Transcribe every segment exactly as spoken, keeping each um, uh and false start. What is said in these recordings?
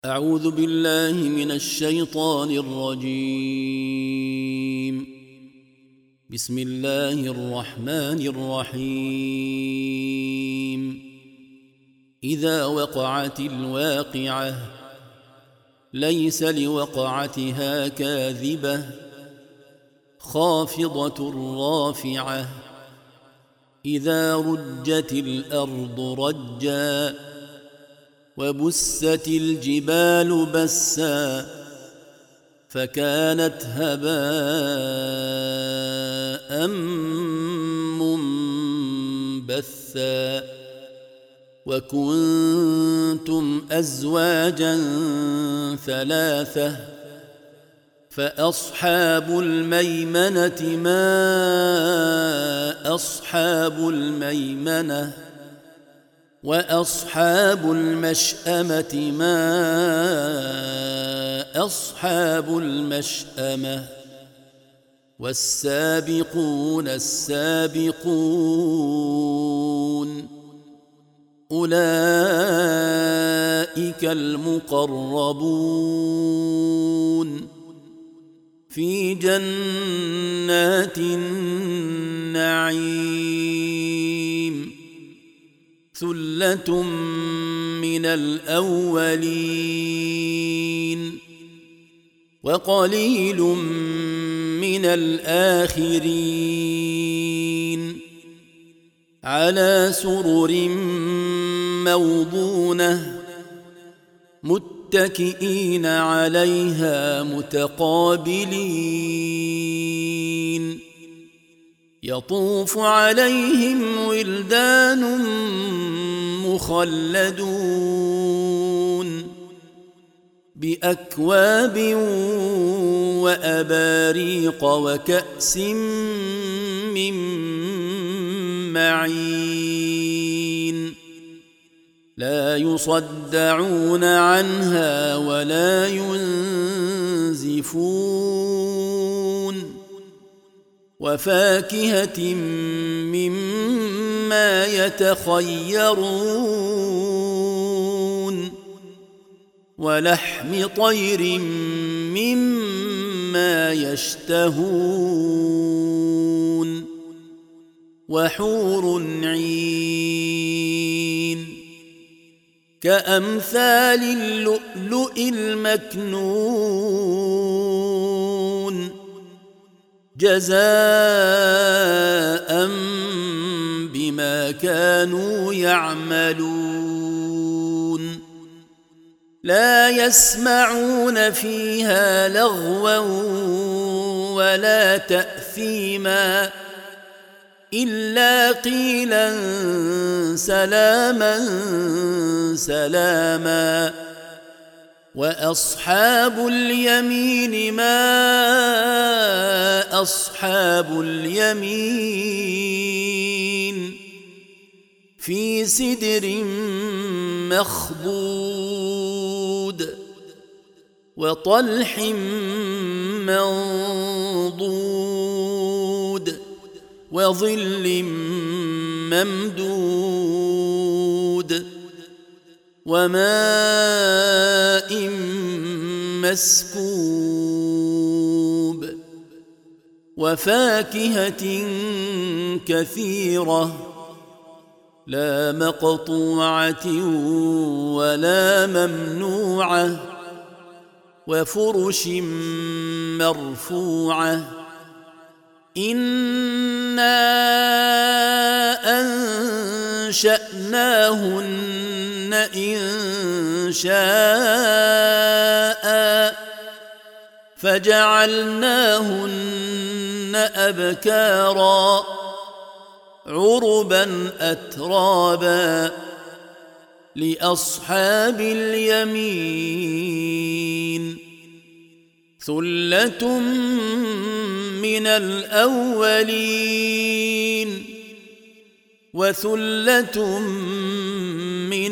أعوذ بالله من الشيطان الرجيم. بسم الله الرحمن الرحيم. إذا وقعت الواقعة ليس لوقعتها كاذبة خافضة رافعة إذا رجت الأرض رجا وبست الجبال بسا فكانت هباء منبثا وكنتم أزواجا ثلاثة فأصحاب الميمنة ما أصحاب الميمنة وأصحاب المشأمة ما أصحاب المشأمة والسابقون السابقون أولئك المقربون في جنات النعيم ثلة من الأولين وقليل من الآخرين على سرر موضونة متكئين عليها متقابلين يطوف عليهم ولدان مخلدون بأكواب وأباريق وكأس من معين لا يصدعون عنها ولا ينزفون وفاكهة مما يتخيرون ولحم طير مما يشتهون وحور عين كأمثال اللؤلؤ المكنون جزاء بما كانوا يعملون لا يسمعون فيها لغوا ولا تأثيما إلا قيلا سلاما سلاما وأصحاب اليمين ما أصحاب اليمين في سدر مخضود وطلح منضود وظل ممدود وماء مسكوب وفاكهة كثيرة لا مقطوعة ولا ممنوعة وفرش مرفوعة إنا أنشأناهن إن شاء فجعلناهن أبكارا عربا أترابا لأصحاب اليمين ثلة من الأولين وثلة من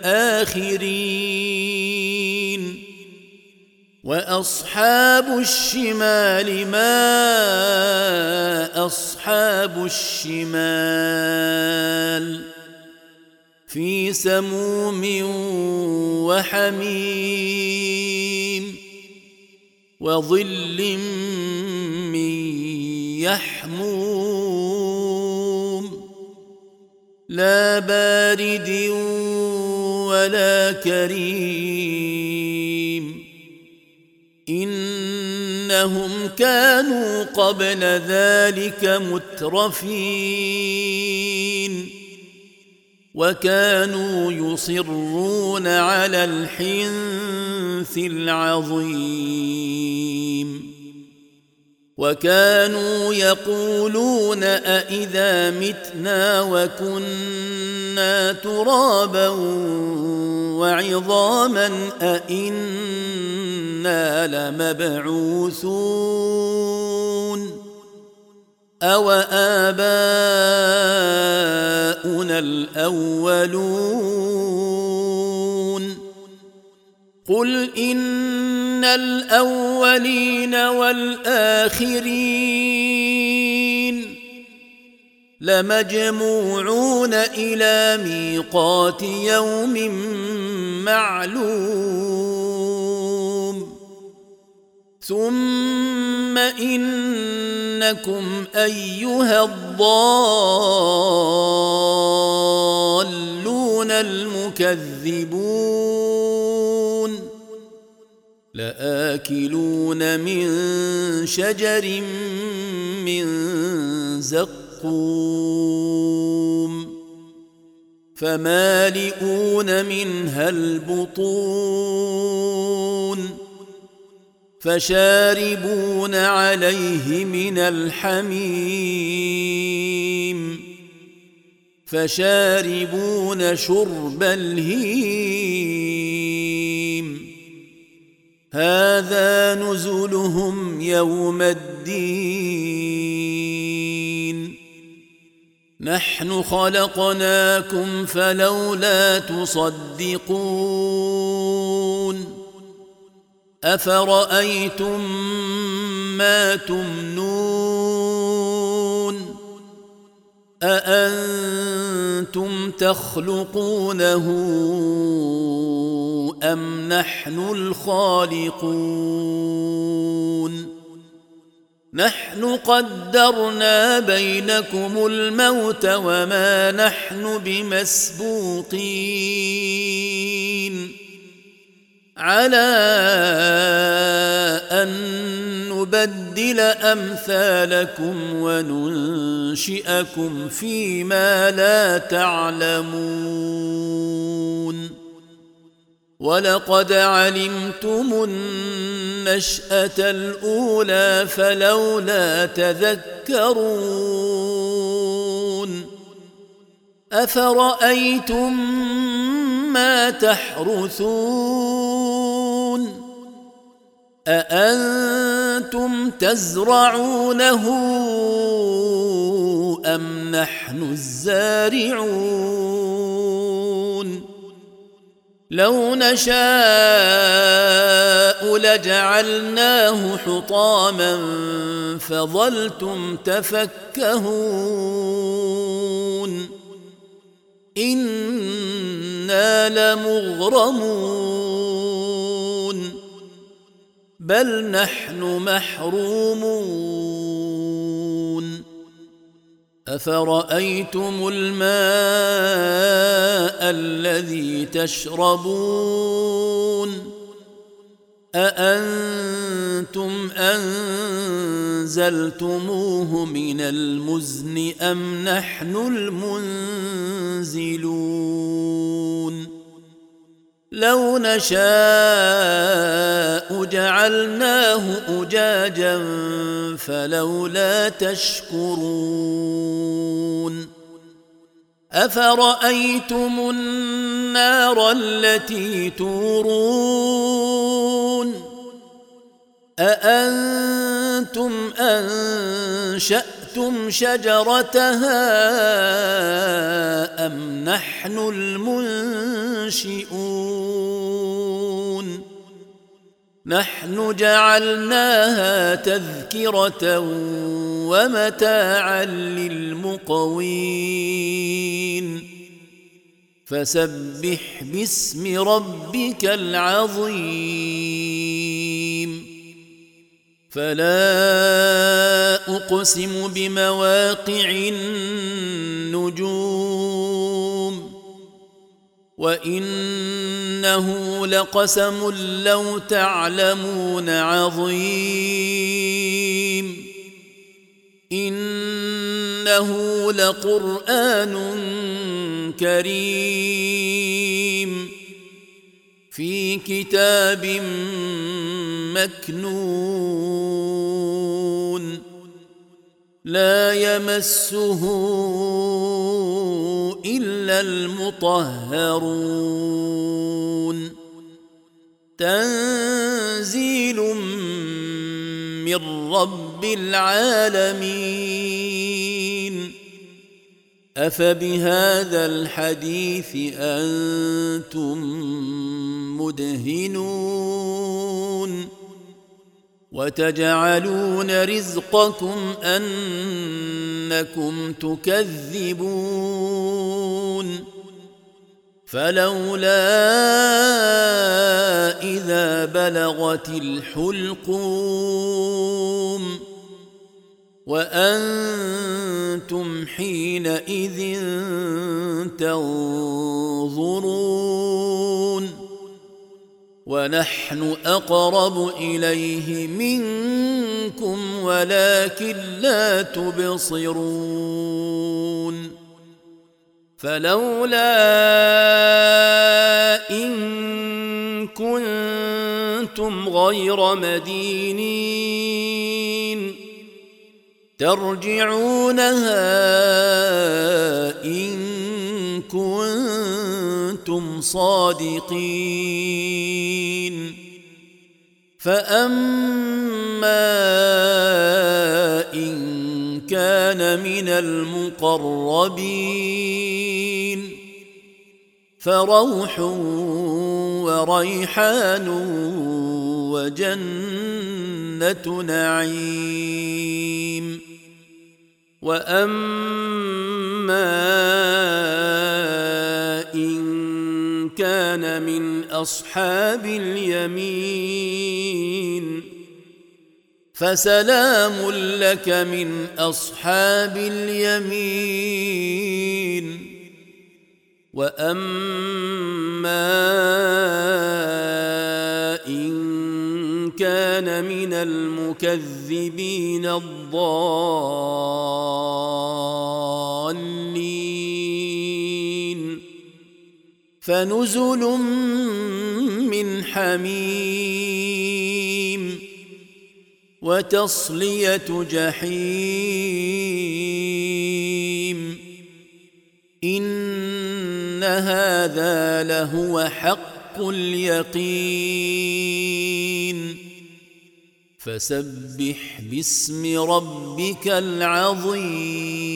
الآخرين وأصحاب الشمال ما أصحاب الشمال في سموم وحميم وظل من يحموم لا بارد ولا كريم إنهم كانوا قبل ذلك مترفين وكانوا يصرون على الحنث العظيم وكانوا يقولون أإذا متنا وكنا ترابا وعظاما أإنا لمبعوثون أو آباؤنا الأولون قل إن الأولين والآخرين لمجموعون إلى ميقات يوم معلوم ثم إنكم أيها الضالون المكذبون لآكلون من شجر من زقوم فمالئون منها البطون فشاربون عليه من الحميم فشاربون شرب الهيم هذا نزلهم يوم الدين نحن خلقناكم فلولا تصدقون أفرأيتم ما تمنون أأنتم تخلقونه أم نحن الخالقون نحن قدرنا بينكم الموت وما نحن بمسبوقين على أن نبدل أمثالكم وننشئكم فيما لا تعلمون ولقد علمتم النشأة الأولى فلولا تذكرون أفرأيتم ما تحرثون أأنتم تزرعونه أم نحن الزارعون لو نشاء لجعلناه حطاما فظلتم تفكهون إنا لمغرمون بل نحن محرومون أفرأيتم الماء الذي تشربون أأنتم أنزلتموه من المزن أم نحن المنزلون لو نشاء جعلناه أجاجا فلولا تشكرون أفرأيتم النار التي تورون أأنتم أنشأتم شجرتها أم نحن المنشئون نحن جعلناها تذكرة ومتاعا للمقوين فسبح باسم ربك العظيم فلا أقسم بمواقع النجوم وإنه لقسم لو تعلمون عظيم إنه لقرآن كريم في كتاب مكنون لا يمسه إلا المطهرون تنزيل من رب العالمين أفبهذا الحديث أنتم مدهنون وتجعلون رزقكم أنكم تكذبون فلولا إذا بلغت الحلقوم وأنتم حينئذ تنظرون ونحن أقرب إليه منكم ولكن لا تبصرون فلولا إن كنتم غير مدينين ترجعونها إن كنتم صادقين فأما إن كان من المقربين فروح وريحان وجنة نعيم وأما إن كان من أصحاب اليمين فسلام لك من أصحاب اليمين وأما إن كان من المكذبين الضالين فنزل من حميم وتصلية جحيم إن هذا لهو حق اليقين فسبح باسم ربك العظيم